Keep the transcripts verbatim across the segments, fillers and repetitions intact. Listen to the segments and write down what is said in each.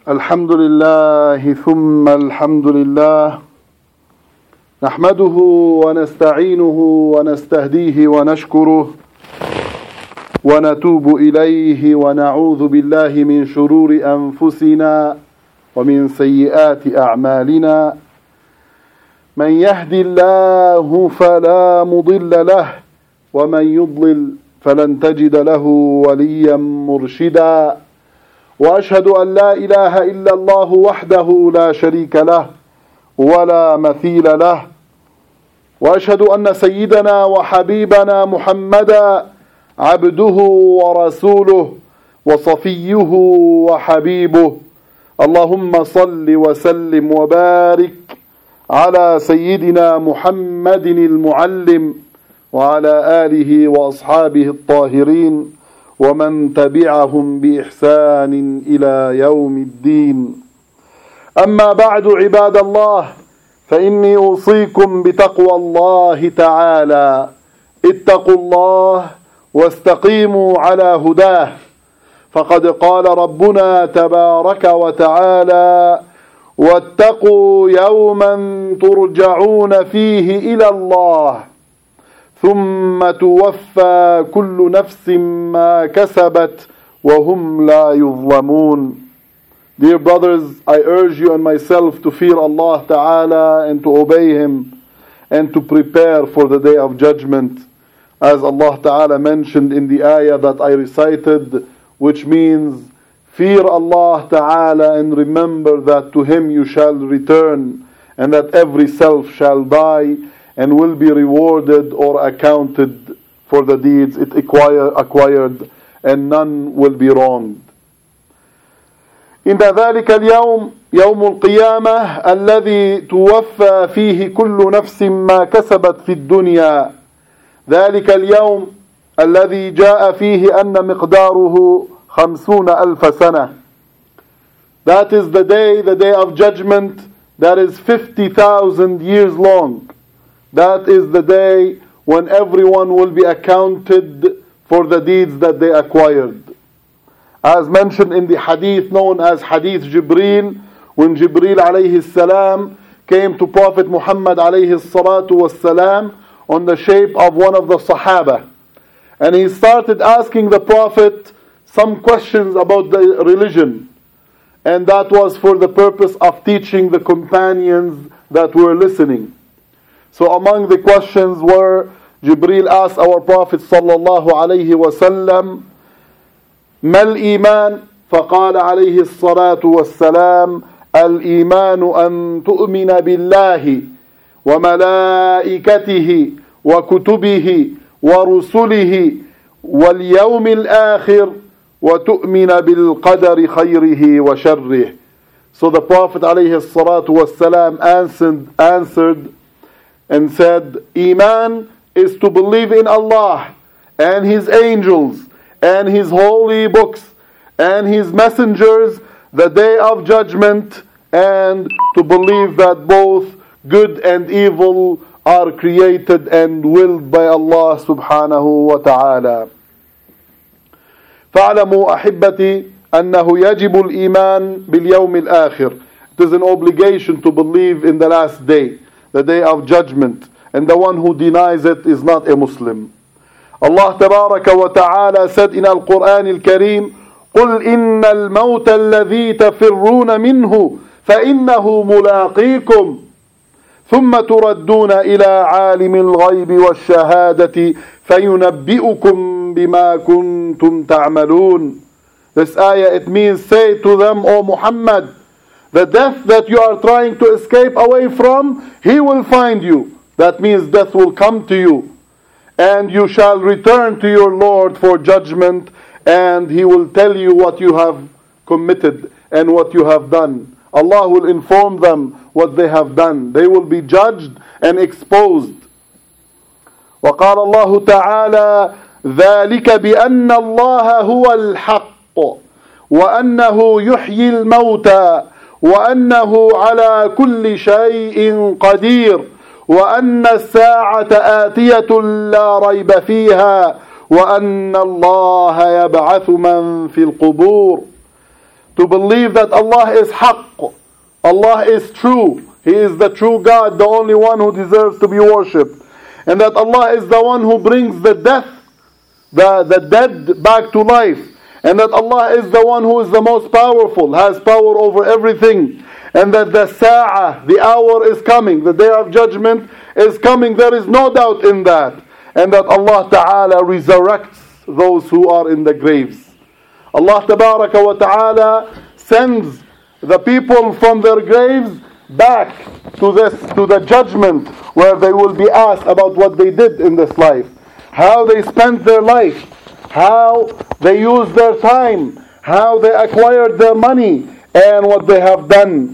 الحمد لله ثم الحمد لله نحمده ونستعينه ونستهديه ونشكره ونتوب إليه ونعوذ بالله من شرور أنفسنا ومن سيئات أعمالنا من يهدي الله فلا مضل له ومن يضلل فلن تجد له وليا مرشدا وأشهد أن لا إله إلا الله وحده لا شريك له ولا مثيل له وأشهد أن سيدنا وحبيبنا محمدا عبده ورسوله وصفيه وحبيبه اللهم صل وسلم وبارك على سيدنا محمد المعلم وعلى آله وأصحابه الطاهرين ومن تبعهم بإحسان إلى يوم الدين. أما بعد عباد الله، فإني أوصيكم بتقوى الله تعالى. اتقوا الله واستقيموا على هداه، فقد قال ربنا تبارك وتعالى: واتقوا يوما ترجعون فيه إلى الله ثم توفى كل نفس ما كسبت وهم لا يظلمون. Dear brothers, I urge you and myself to fear Allah Ta'ala and to obey Him and to prepare for the day of judgment, as Allah Ta'ala mentioned in the ayah that I recited, which means fear Allah Ta'ala and remember that to Him you shall return, and that every self shall die and will be rewarded or accounted for the deeds it acquire, acquired, and none will be wronged. إن ذلك اليوم يوم القيامة الذي توفى فيه كل نفس ما كسبت في الدنيا. ذلك اليوم الذي جاء فيه أن مقداره خمسون ألف سنة. That is the day, the day of judgment, that is fifty thousand years long. That is the day when everyone will be accounted for the deeds that they acquired. As mentioned in the hadith known as Hadith Jibreel, when Jibreel alayhi salam came to Prophet Muhammad alayhi salatu was salam on the shape of one of the Sahaba, and he started asking the Prophet some questions about the religion, and that was for the purpose of teaching the companions that were listening. So among the questions were, Jibreel asked our Prophet sallallahu alayhi wa sallam, ما الإيمان؟ فقال عليه الصلاة والسلام: الإيمان أن تؤمن بالله وملائكته وكتبه ورسله واليوم الآخر وتؤمن بالقدر خيره وشره. So the Prophet عليه الصلاة والسلام answered, answered and said, Iman is to believe in Allah and His angels and His holy books and His messengers, the day of judgment, and to believe that both good and evil are created and willed by Allah subhanahu wa ta'ala. فاعلموا أحبتي أنه يجب الإيمان باليوم الآخر. It is an obligation to believe in the last day, the day of judgment, and the one who denies it is not a Muslim. Allah Tabaraka wa Ta'ala said in Al-Quran Al-Kareem, قُلْ إِنَّ الْمَوْتَ الَّذِي تَفِرُّونَ مِنْهُ فَإِنَّهُ مُلَاقِيكُمْ ثُمَّ تُرَدُّونَ إِلَى عَالِمِ الْغَيْبِ وَالشَّهَادَةِ فَيُنَبِّئُكُمْ بِمَا كُنْتُمْ تَعْمَلُونَ. This ayah, it means, say to them, O Muhammad, the death that you are trying to escape away from, He will find you. That means death will come to you, and you shall return to your Lord for judgment, and He will tell you what you have committed and what you have done. Allah will inform them what they have done. They will be judged and exposed. وقال الله تعالى: ذلك بأن الله هو الحق وأنه يحيي الموتى وأنه على كل شيء قدير وأن الساعة آتية لا ريب فيها وأن الله يبعث من في القبور. to believe that Allah is haqq, Allah is true, He is the true God, the only one who deserves to be worshipped, and that Allah is the one who brings the death, the, the dead back to life, and that Allah is the one who is the most powerful, has power over everything, and that the sa'ah, the hour is coming, the day of judgment is coming. There is no doubt in that. And that Allah Ta'ala resurrects those who are in the graves. Allah Tabaraka wa Ta'ala sends the people from their graves back to this, to the judgment, where they will be asked about what they did in this life, how they spent their life, how they used their time, how they acquired their money, and what they have done.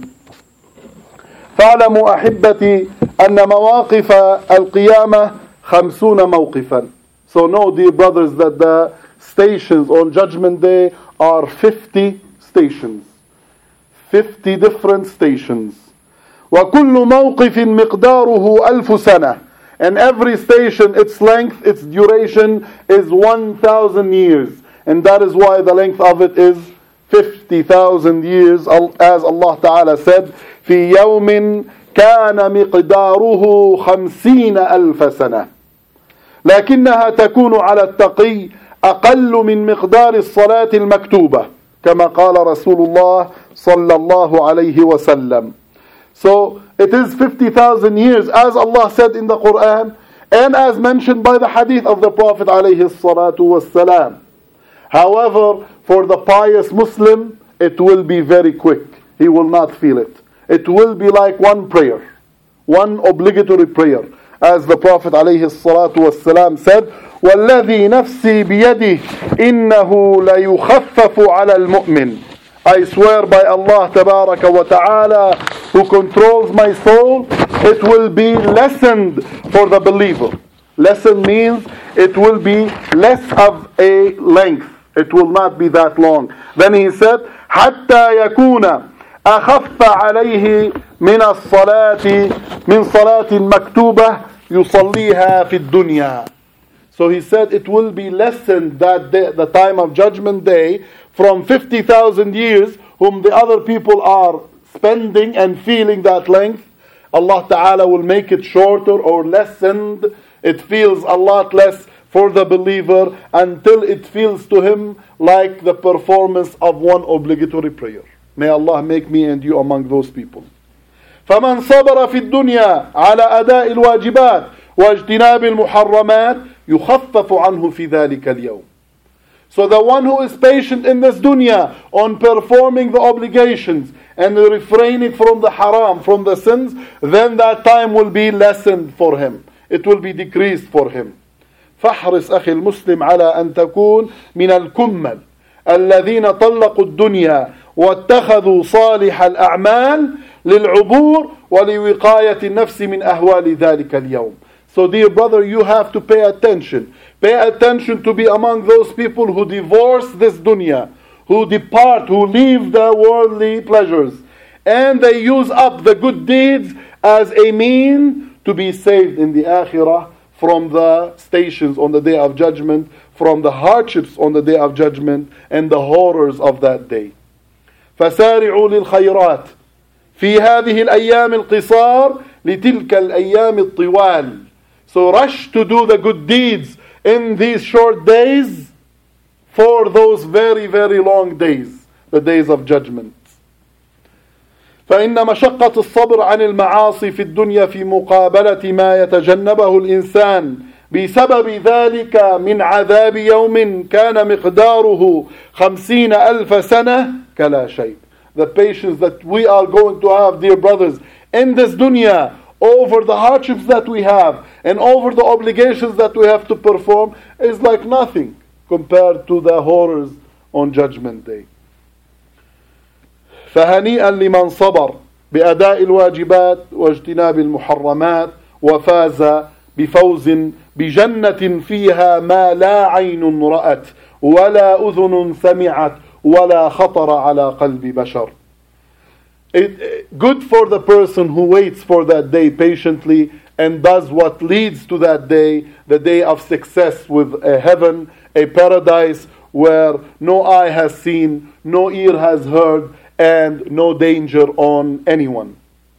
فاعلموا أحبتي أن مواقف القيامة خمسون موقفا. So know, dear brothers, that the stations on Judgment Day are fifty stations. fifty different stations. وكل موقف مقداره ألف سنة. And every station, its length, its duration is one thousand years. And that is why the length of it is fifty thousand years, as Allah Ta'ala said, في يوم كان مقداره خمسين ألف سنة. لكنها تكون على التقي أقل من مقدار الصلاة المكتوبة كما قال رسول الله صلى الله عليه وسلم. So it is fifty thousand years, as Allah said in the Quran, and as mentioned by the hadith of the Prophet عليه الصلاة والسلام. However, for the pious Muslim, it will be very quick. He will not feel it. It will be like one prayer, one obligatory prayer. As the Prophet ﷺ said, وَالَّذِي نَفْسِي بِيَدِهِ إِنَّهُ لَيُخَفَّفُ عَلَى الْمُؤْمِنِ. I swear by Allah Tabaraka wa Ta'ala, who controls my soul, it will be lessened for the believer. Lesson means it will be less of a length. It will not be that long. Then he said, حَتَّى يَكُونَ أخف عليه من الصلاة من صلاة مكتوبة يصليها في الدنيا. So he said it will be lessened that day, the time of Judgment Day, from fifty thousand years, whom the other people are spending and feeling that length. Allah Ta'ala will make it shorter or lessened. It feels a lot less for the believer until it feels to him like the performance of one obligatory prayer. May Allah make me and you among those people. فَمَنْ صَبَرَ فِي الدُّنْيَا عَلَى أَدَاءِ الْوَاجِبَاتِ وَاجْتِنَابِ الْمُحَرَّمَاتِ يُخَفَّفُ عَنْهُ فِي ذَلِكَ الْيَوْمِ. So the one who is patient in this dunya on performing the obligations and refraining from the haram, from the sins, then that time will be lessened for him. It will be decreased for him. فاحرص أخي المسلم على أن تكون من الكمل الذين طلقوا الدنيا واتخذوا صالح الأعمال للعبور ولوقاية النفس من أهوال ذلك اليوم. So dear brother, you have to pay attention. Pay attention to be among those people who divorce this dunya, who depart, who leave the worldly pleasures, and they use up the good deeds as a mean to be saved in the akhirah from the stations on the day of judgment, from the hardships on the day of judgment, and the horrors of that day. فسارعوا للخيرات في هذه الأيام القصار لتلك الأيام الطوال. So rush to do the good deeds in these short days for those very, very long days, the days of judgment. فإن مشقة الصبر عن المعاصي في الدنيا في مقابلة ما يتجنبه الإنسان بسبب ذلك من عذاب يوم كان مقداره خمسين ألف سنة كلا شيء. The patience that we are going to have, dear brothers, in this dunya, over the hardships that we have and over the obligations that we have to perform, is like nothing compared to the horrors on Judgment Day. فهنيئا لمن صبر بأداء الواجبات واجتناب المحرمات وفاز بفوز بجنة فيها ما لا عين رأت ولا أذن سمعت ولا خطر على قلب بشر. It, good for the person who waits for that day patiently and does what leads to that day, the day of success with a heaven, a paradise, where no eye has seen, no ear has heard, and no danger on anyone.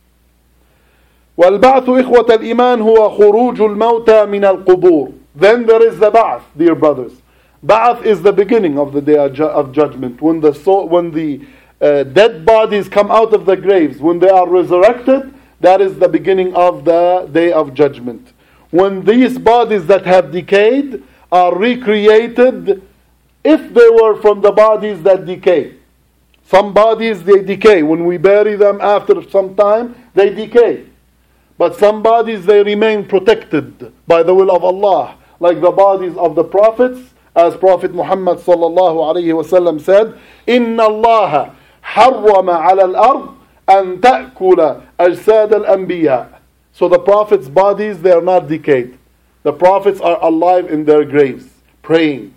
وَالْبَعْثُ إِخْوَةَ الْإِيمَانِ هُوَ خُرُوجُ الْمَوْتَى مِنَ الْقُبُورِ. Then there is the Ba'ath, dear brothers. Ba'ath is the beginning of the day of judgment. When the soul, when the uh, dead bodies come out of the graves, when they are resurrected, that is the beginning of the day of judgment. When these bodies that have decayed are recreated, if they were from the bodies that decay. Some bodies, they decay. When we bury them after some time, they decay. But some bodies, they remain protected by the will of Allah. Like the bodies of the prophets, as Prophet Muhammad sallallahu alayhi wa sallam said, إِنَّ اللَّهَ حَرَّمَ عَلَى الْأَرْضِ أَن تَأْكُلَ أَجْسَادَ الْأَنْبِيَاءِ. So the prophets' bodies, they are not decayed. The prophets are alive in their graves, praying.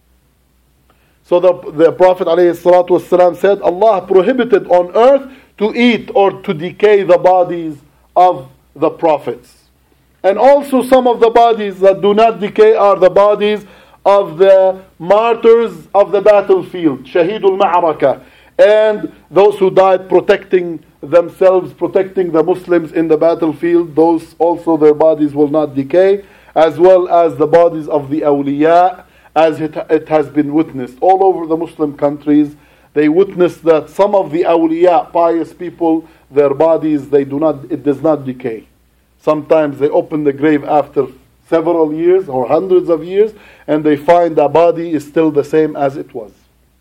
So the, the Prophet ﷺ said, Allah prohibited on earth to eat or to decay the bodies of the prophets. And also some of the bodies that do not decay are the bodies of the martyrs of the battlefield, Shahidul Ma'araka, and those who died protecting themselves, protecting the Muslims in the battlefield. Those also, their bodies will not decay, as well as the bodies of the awliya, as it, it has been witnessed all over the Muslim countries. They witnessed that some of the awliya, pious people, their bodies, they do not, it does not decay. Sometimes they open the grave after several years or hundreds of years, and they find the body is still the same as it was.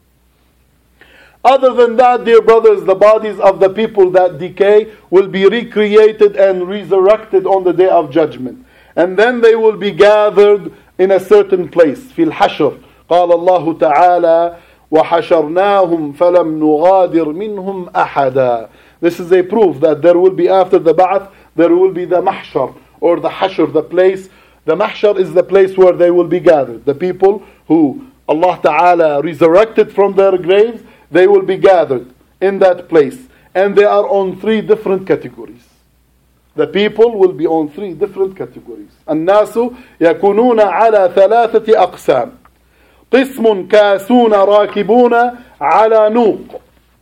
Other than that, dear brothers, the bodies of the people that decay will be recreated and resurrected on the day of judgment. And then they will be gathered in a certain place. في الحشر قال الله تعالى وحشرناهم فلم نغادر منهم أحدا. This is a proof that there will be, after the Ba'ath, there will be the Mahshar, or the Hashr, the place. The Mahshar is the place where they will be gathered. The people who Allah Ta'ala resurrected from their graves, they will be gathered in that place. And they are on three different categories. The people will be on three different categories. الناس يكونون على ثلاثة أقسام. قسم كاسون راكبون على نوق.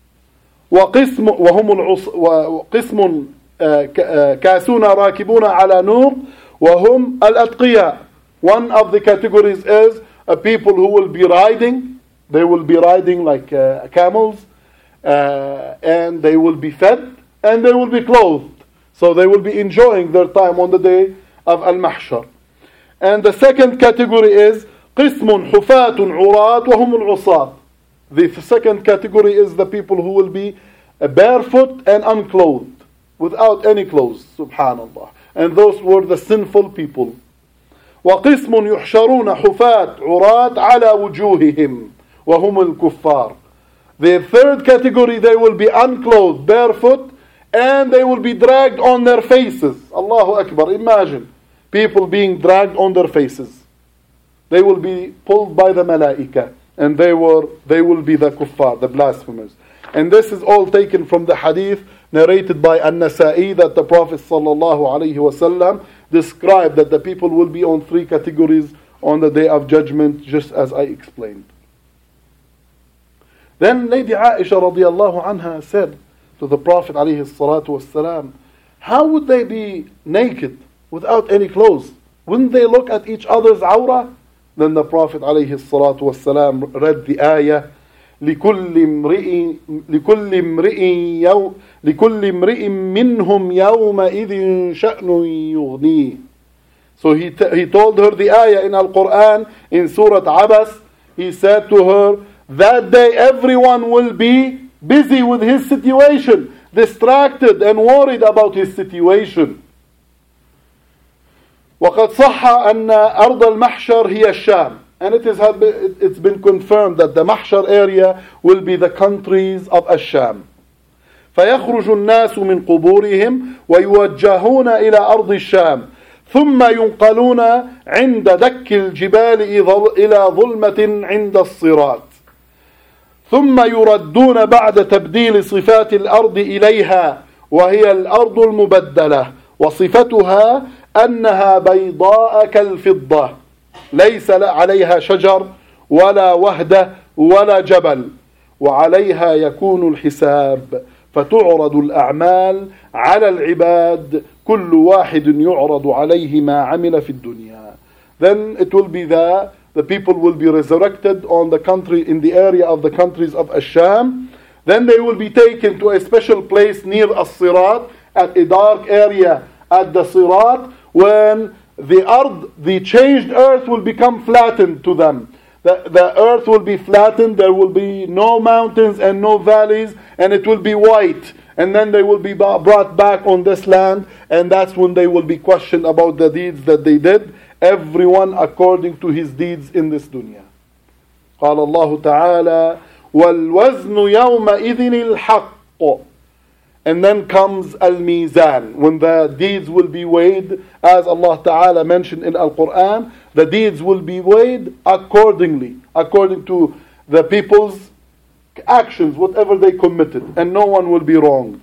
وقسم وهم العص وقسم كاسون راكبون على نوق وهم الأتقياء. One of the categories is a people who will be riding. They will be riding like uh, camels, uh, and they will be fed, and they will be clothed. So they will be enjoying their time on the day of Al-Mahshar. And the second category is قسم حفاة عراة وهم العصاة. The second category is the people who will be barefoot and unclothed, without any clothes, subhanallah. And those were the sinful people. وقسم يحشرون حفاة عراة على وجوههم وهم الكفار. The third category, they will be unclothed, barefoot, and they will be dragged on their faces. Allahu Akbar. Imagine people being dragged on their faces. They will be pulled by the malaika, and they were they will be the kuffar, the blasphemers. And this is all taken from the hadith narrated by An-Nasa'i, that the Prophet sallallahu alaihi wasallam described that the people will be on three categories on the day of judgment, just as I explained. Then Lady Aisha radiallahu anha said to the Prophet alayhi salatu wasalam, how would they be naked without any clothes? Wouldn't they look at each other's awrah? Then the Prophet alayhi salatu wasalam read the ayah, لكل امرئ لكل امرئ يوم لكل امرئ منهم يومئذ شأن يغنيه. So he t- he told her the ayah in Al-Quran in Surah Abas. He said to her, that day everyone will be busy with his situation, distracted and worried about his situation. وقد صح أن أرض المحشر هي الشام. And it is, it's been confirmed that the Mahshar area will be the countries of Ash-Sham. فيخرج الناس من قبورهم ويوجهون إلى أرض الشام ثم ينقلون عند دك الجبال إلى ظلمة عند الصراط ثم يردون بعد تبديل صفات الأرض إليها وهي الأرض المبدلة وصفتها أنها بيضاء كالفضة ليس عليها شجر ولا وهدة ولا جبل وعليها يكون الحساب فتعرض الأعمال على العباد كل واحد يعرض عليه ما عمل في الدنيا. Then it will be there, the people will be resurrected on the country, in the area of the countries of Ash-Sham. Then they will be taken to a special place near As-Sirat, at a dark area at the Sirat, when the earth, the changed earth will become flattened to them. The, the earth will be flattened, there will be no mountains and no valleys, and it will be white. And then they will be brought back on this land, and that's when they will be questioned about the deeds that they did, everyone according to his deeds in this dunya. قال الله تعالى وَالْوَزْنُ يَوْمَئِذٍ الْحَقُّ. And then comes Al-Mizan, when the deeds will be weighed, as Allah Ta'ala mentioned in Al-Quran, the deeds will be weighed accordingly, according to the people's actions, whatever they committed, and no one will be wronged.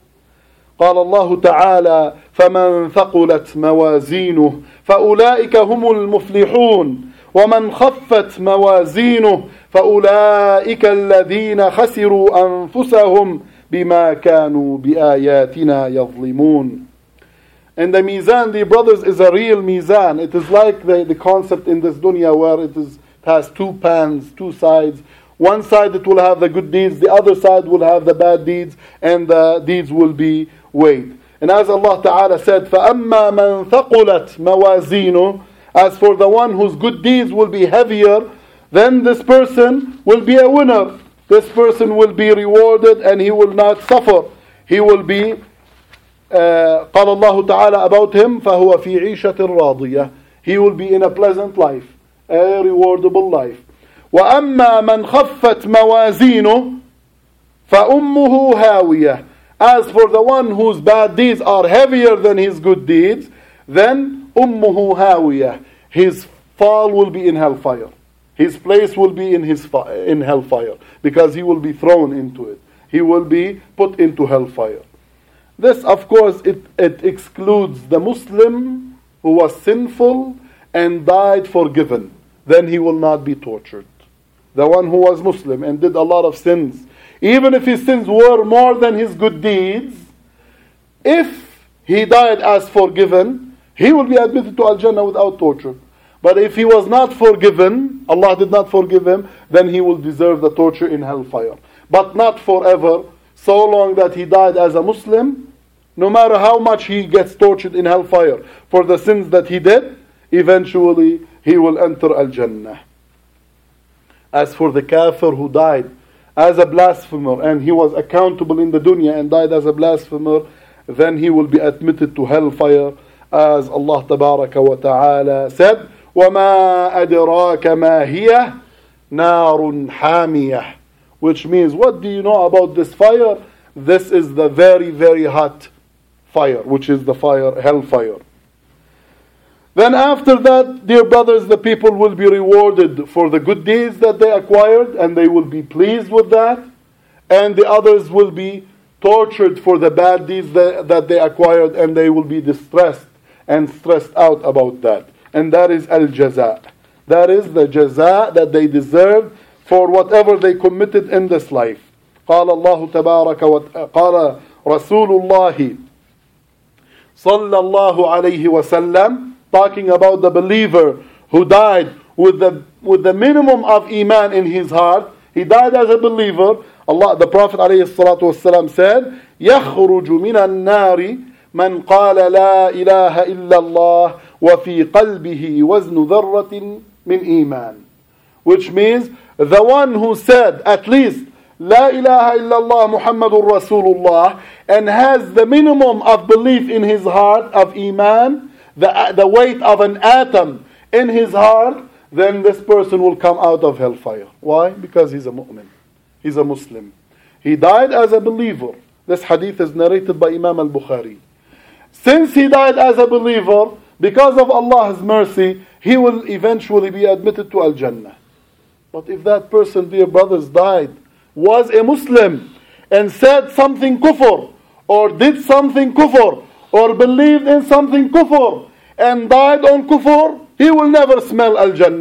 قال الله تعالى فمن ثقلت موازينه فأولئك هم المفلحون ومن خفت موازينه فأولئك الذين خسروا أنفسهم بما كانوا بآياتنا يظلمون. And the mizan, dear brothers, is a real mizan. It is like the, the concept in this dunya where it is it has two pans, two sides. One side it will have the good deeds, the other side will have the bad deeds, and the deeds will be weighed. And as Allah Ta'ala said, فَأَمَّا مَنْ ثَقُلَتْ مَوَازِينُهُ, as for the one whose good deeds will be heavier, then this person will be a winner. This person will be rewarded and he will not suffer. He will be, uh, قال الله تعالى about him, فَهُوَ فِي عِيشَةٍ رَاضِيَةٍ. He will be in a pleasant life, a rewardable life. وَأَمَّا مَنْ خَفَّتْ مَوَازِينُهُ فَأُمُّهُ هَاوِيَةٌ. As for the one whose bad deeds are heavier than his good deeds, then أُمُّهُ هَاوِيَةٌ. His fall will be in hellfire. His place will be in his fi- in hellfire, because he will be thrown into it. He will be put into hellfire. This, of course, it, it excludes the Muslim who was sinful and died forgiven. Then he will not be tortured. The one who was Muslim and did a lot of sins, even if his sins were more than his good deeds, if he died as forgiven, he will be admitted to Al-Jannah without torture. But if he was not forgiven, Allah did not forgive him, then he will deserve the torture in hellfire. But not forever, so long that he died as a Muslim, no matter how much he gets tortured in hellfire for the sins that he did, eventually he will enter Al-Jannah. As for the kafir who died as a blasphemer and he was accountable in the dunya and died as a blasphemer, then he will be admitted to hellfire, as Allah Tabaraka wa Ta'ala said, وَمَا أَدْرَاكَ مَا هِيَهْ نَارٌ حَامِيَةٌ. Which means, what do you know about this fire? This is the very, very hot fire, which is the fire, hellfire. Then after that, dear brothers, the people will be rewarded for the good deeds that they acquired, and they will be pleased with that. And the others will be tortured for the bad deeds that, that they acquired, and they will be distressed and stressed out about that. And that is al-jaza. That is the jaza that they deserve for whatever they committed in this life. قال الله تبارك وقال رسول الله صلى الله عليه وسلم, talking about the believer who died with the with the minimum of iman in his heart. He died as a believer. Allah, the Prophet عليه الصلاة والسلام said, يخرج من النار من قال لا إله إلا الله وفي قلبه وزن ذرة من إيمان. Which means, the one who said at least La ilaha illallah Muhammadur Rasulullah and has the minimum of belief in his heart of iman, the, the weight of an atom in his heart, then this person will come out of hellfire. Why? Because he's a mu'min. He's a Muslim. He died as a believer. This hadith is narrated by Imam al-Bukhari. Since he died as a believer, because of Allah's mercy, he will eventually be admitted to Al-Jannah. But if that person, dear brothers, died, was a Muslim, and said something kufr, or did something kufr, or believed in something kufr, and died on kufr, he will never smell Al-Jannah.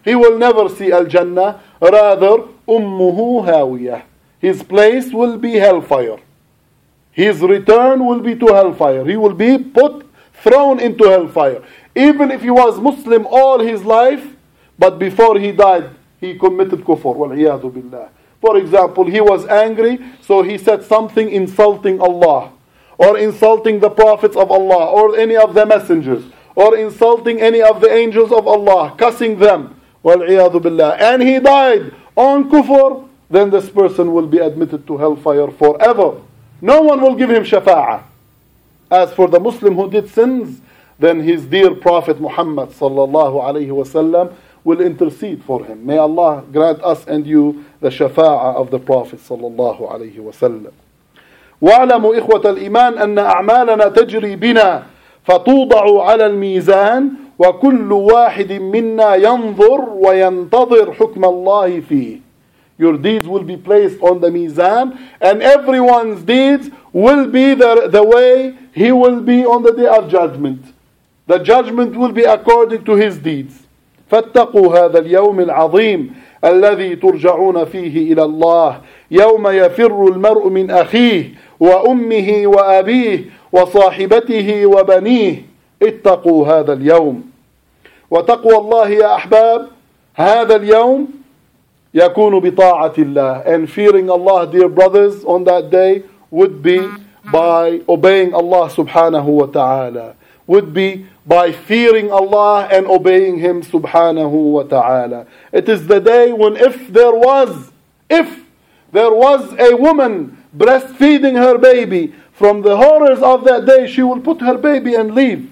he will never see Al-Jannah. Rather, ummuhu hawiyah. His place will be hellfire. His return will be to hellfire. He will be put, thrown into hellfire. Even if he was Muslim all his life, but before he died, he committed kufr. Wal-iyadu billah. For example, he was angry, so he said something insulting Allah, or insulting the prophets of Allah, or any of the messengers, or insulting any of the angels of Allah, cussing them. Wal-iyadu billah. And he died on kufr, then this person will be admitted to hellfire forever. No one will give him shafa'ah. As for the Muslim who did sins, then his dear Prophet Muhammad sallallahu alayhi wasallam will intercede for him. May Allah grant us and you the shafa'ah of the Prophet sallallahu alayhi wasallam. وَاعْلَمُوا إِخْوَةَ الْإِيمَانِ أَنَّ أَعْمَالَنَا تَجْرِي بِنَا فَتُوضَعُ عَلَى الْمِيزَانِ وَكُلُّ وَاحِدٍ مِنَّا يَنْظُرُ وَيَنْتَظِرُ حُكْمَ اللَّهِ فِيهِ. Your deeds will be placed on the mizan, and everyone's deeds will be the, the way he will be on the day of judgment. The judgment will be according to his deeds. فاتقوا هذا اليوم العظيم الذي ترجعون فيه إلى الله يوم يفر المرء من أخيه وأمه وأبيه وصاحبته وبنيه اتقوا هذا اليوم. وتقوى الله يا أحباب هذا اليوم يكون بطاعة الله. And fearing Allah, dear brothers, on that day would be by obeying Allah subhanahu wa ta'ala. Would be by fearing Allah and obeying Him subhanahu wa ta'ala. It is the day when if there was, if there was a woman breastfeeding her baby, from the horrors of that day she will put her baby and leave.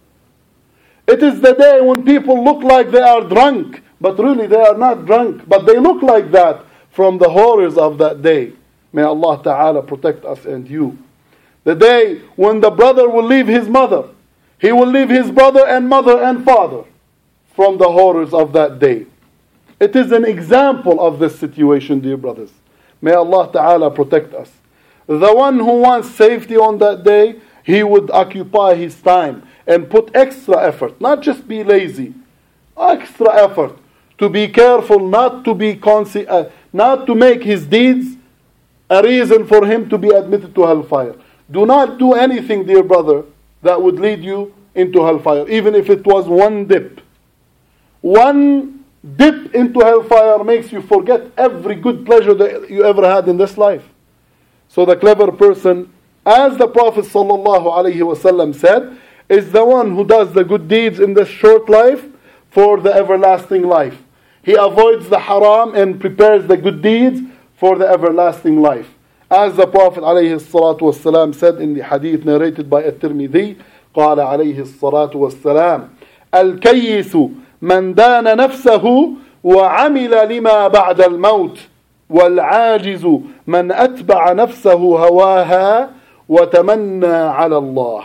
It is the day when people look like they are drunk, but really they are not drunk, but they look like that from the horrors of that day. May Allah Ta'ala protect us and you. The day when the brother will leave his mother, he will leave his brother and mother and father from the horrors of that day. It is an example of this situation, dear brothers. May Allah Ta'ala protect us. The one who wants safety on that day, he would occupy his time and put extra effort, not just be lazy, extra effort to be careful, not to be consi- uh, not to make his deeds a reason for him to be admitted to hellfire. Do not do anything, dear brother, that would lead you into hellfire, even if it was one dip. One dip into hellfire makes you forget every good pleasure that you ever had in this life. So the clever person, as the Prophet sallallahu alaihi wasallam said, is the one who does the good deeds in this short life for the everlasting life. He avoids the haram and prepares the good deeds for the everlasting life. As the Prophet عليه الصلاة والسلام said in the hadith narrated by At-Tirmidhi, قال عليه الصلاة والسلام الكيس من دان نفسه وعمل لما بعد الموت والعاجز من أتبع نفسه هواها وتمنى على الله.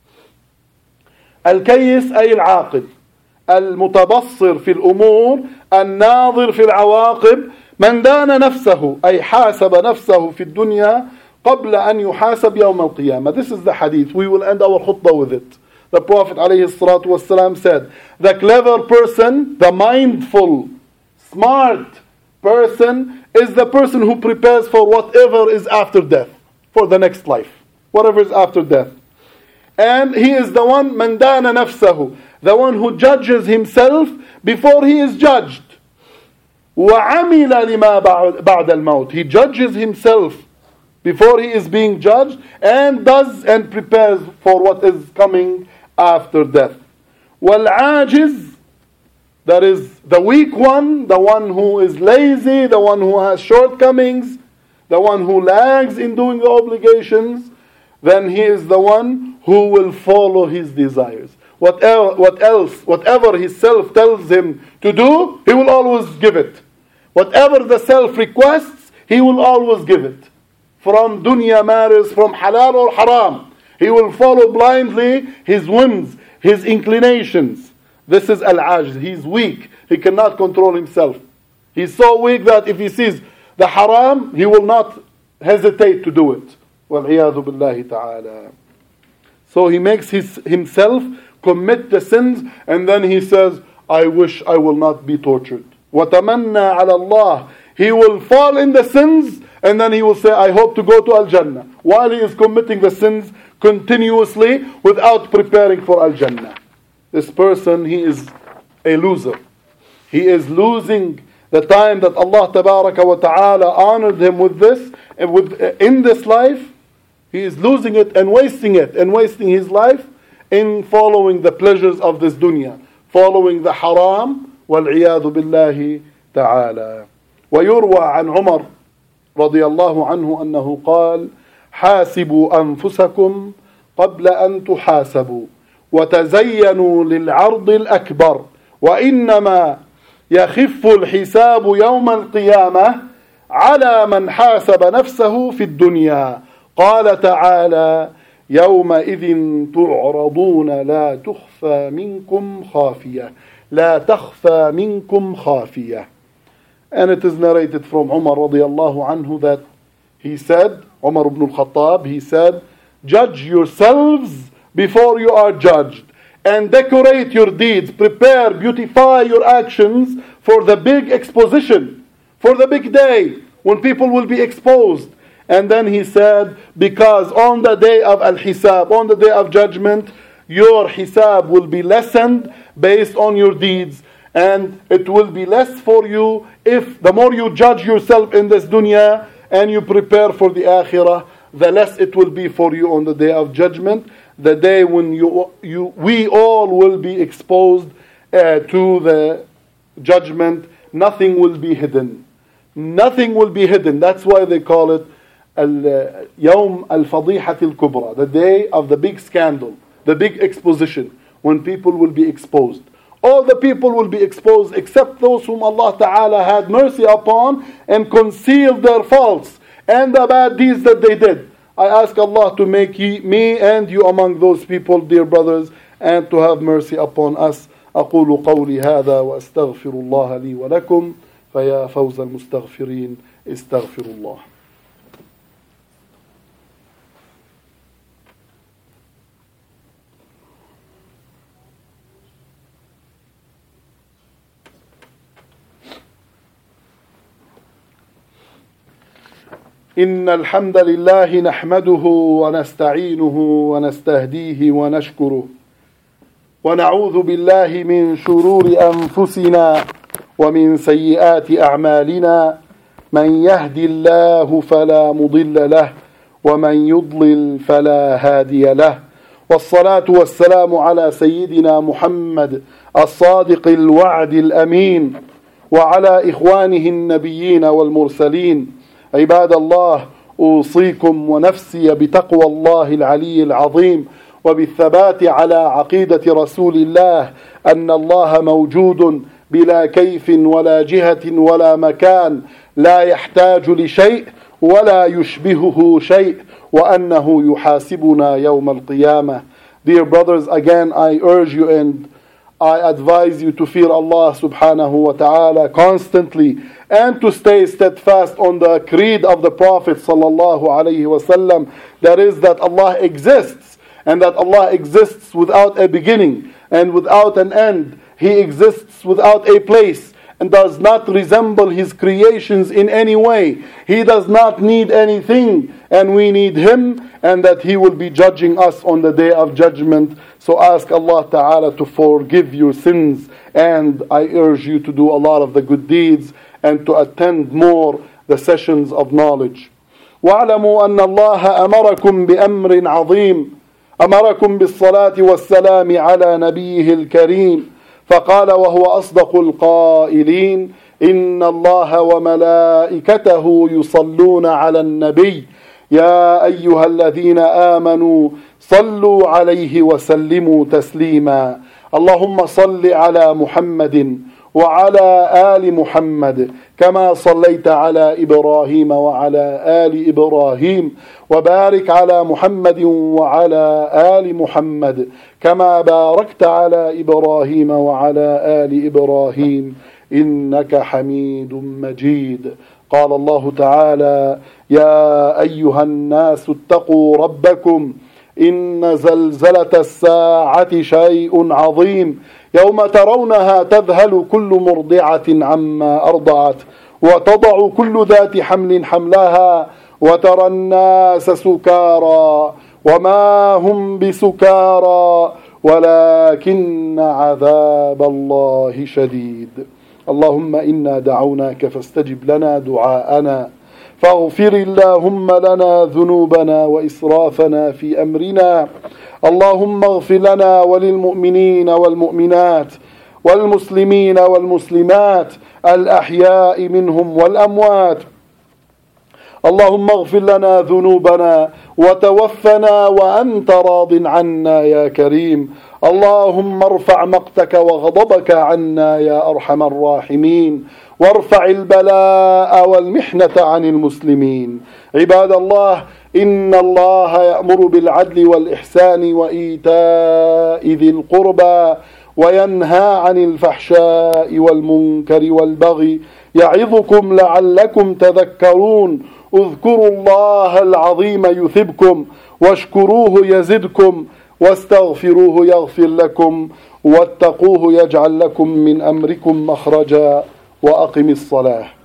الكيس أي العاقل، المتبصر في الأمور، الناظر في العواقب. من دان نفسه أي حاسب نفسه في الدنيا قبل أن يحاسب يوم القيامة. This is the hadith. We will end our khutbah with it. The Prophet ﷺ said, the clever person, the mindful, smart person is the person who prepares for whatever is after death, for the next life, whatever is after death. And he is the one, من دان نفسه, the one who judges himself before he is judged. وَعَمِلَ لِمَا بَعْدَ الْمَوْتِ. He judges himself before he is being judged and does and prepares for what is coming after death. وَالْعَاجِزِ, that is the weak one, the one who is lazy, the one who has shortcomings, the one who lags in doing the obligations, then he is the one who will follow his desires. Whatever, what else, whatever his self tells him to do, he will always give it. Whatever the self requests, he will always give it. From dunya matters, from halal or haram, he will follow blindly his whims, his inclinations. This is al-ajz. He's weak. He cannot control himself. He's so weak that if he sees the haram, he will not hesitate to do it. وَالْعِيَاذُ بِاللَّهِ تَعَالَى. So he makes his, himself commit the sins, and then he says, I wish I will not be tortured. وَتَمَنَّى عَلَى اللَّهِ He will fall in the sins and then he will say, I hope to go to Al-Jannah, while he is committing the sins continuously without preparing for Al-Jannah. This person, he is a loser. He is losing the time that Allah Tabaraka wa Ta'ala honored him with this, and with in this life. He is losing it and wasting it and wasting his life in following the pleasures of this dunya, following the haram, وَالْعِيَاذُ بِاللَّهِ تَعَالَى. ويروى عن عمر رضي الله عنه أنه قال: حاسبوا أنفسكم قبل أن تحاسبوا وتزينوا للعرض الأكبر وإنما يخف الحساب يوم القيامة على من حاسب نفسه في الدنيا. قال تعالى: يومئذ تعرضون لا تخفى منكم خافية لا تخفى منكم خافية. And it is narrated from Umar radiallahu anhu that he said, Umar ibn al-Khattab, he said, judge yourselves before you are judged, and decorate your deeds, prepare, beautify your actions for the big exposition, for the big day when people will be exposed. And then he said, because on the day of al-hisab, on the day of judgment, your hisab will be lessened based on your deeds, and it will be less for you if the more you judge yourself in this dunya and you prepare for the akhirah, the less it will be for you on the day of judgment, the day when you, you we all will be exposed uh, to the judgment. Nothing will be hidden. Nothing will be hidden. That's why they call it Yawm al-Fadihat al-Kubra, the day of the big scandal, the big exposition, when people will be exposed. All the people will be exposed except those whom Allah Ta'ala had mercy upon and concealed their faults and the bad deeds that they did. I ask Allah to make ye, me and you among those people, dear brothers, and to have mercy upon us. أقول قولي هذا وأستغفر الله لي ولكم فيا فوز المستغفرين استغفر الله. إن الحمد لله نحمده ونستعينه ونستهديه ونشكره ونعوذ بالله من شرور أنفسنا ومن سيئات أعمالنا من يهدي الله فلا مضل له ومن يضلل فلا هادي له والصلاة والسلام على سيدنا محمد الصادق الوعد الأمين وعلى إخوانه النبيين والمرسلين. عباد الله، أوصيكم ونفسي بتقوى الله العلي العظيم وبالثبات على عقيدة رسول الله أن الله موجود بلا كيف ولا جهة ولا مكان، لا يحتاج لشيء ولا يشبهه شيء، وأنه يحاسبنا يوم القيامة. Dear brothers, again I urge you and I advise you to fear Allah subhanahu wa ta'ala constantly and to stay steadfast on the creed of the Prophet sallallahu alayhi wasallam, that is that Allah exists and that Allah exists without a beginning and without an end. He exists without a place and does not resemble His creations in any way. He does not need anything and we need Him, and that He will be judging us on the day of judgment. So ask Allah Ta'ala to forgive your sins, and I urge you to do a lot of the good deeds and to attend more the sessions of knowledge. وَاعْلَمُوا أَنَّ اللَّهَ أَمَرَكُمْ بِأَمْرٍ عَظِيمٍ أَمَرَكُمْ بِالصَّلَاةِ وَالسَّلَامِ عَلَى نَبِيِّهِ الْكَرِيمِ فقال وهو أصدق القائلين إن الله وملائكته يصلون على النبي يا أيها الذين آمنوا صلوا عليه وسلموا تسليما. اللهم صل على محمد وعلى آل محمد كما صليت على إبراهيم وعلى آل إبراهيم وبارك على محمد وعلى آل محمد كما باركت على إبراهيم وعلى آل إبراهيم إنك حميد مجيد. قال الله تعالى يا أيها الناس اتقوا ربكم إن زلزلة الساعة شيء عظيم يوم ترونها تذهل كل مرضعة عما أرضعت وتضع كل ذات حمل حملها وترى الناس سكارى وما هم بسكارى ولكن عذاب الله شديد. اللهم إنا دعوناك فاستجب لنا دعاءنا، فاغفر اللهم لنا ذنوبنا وإسرافنا في أمرنا. اللهم اغفر لنا وللمؤمنين والمؤمنات والمسلمين والمسلمات الأحياء منهم والأموات. اللهم اغفر لنا ذنوبنا وتوفنا وأنت راض عنا يا كريم. اللهم ارفع مقتك وغضبك عنا يا أرحم الراحمين، وارفع البلاء والمحنة عن المسلمين. عباد الله، إن الله يأمر بالعدل والإحسان وإيتاء ذي القربى وينهى عن الفحشاء والمنكر والبغي يعظكم لعلكم تذكرون. اذكروا الله العظيم يثبكم، واشكروه يزدكم، واستغفروه يغفر لكم، واتقوه يجعل لكم من أمركم مخرجا. وأقم الصلاة.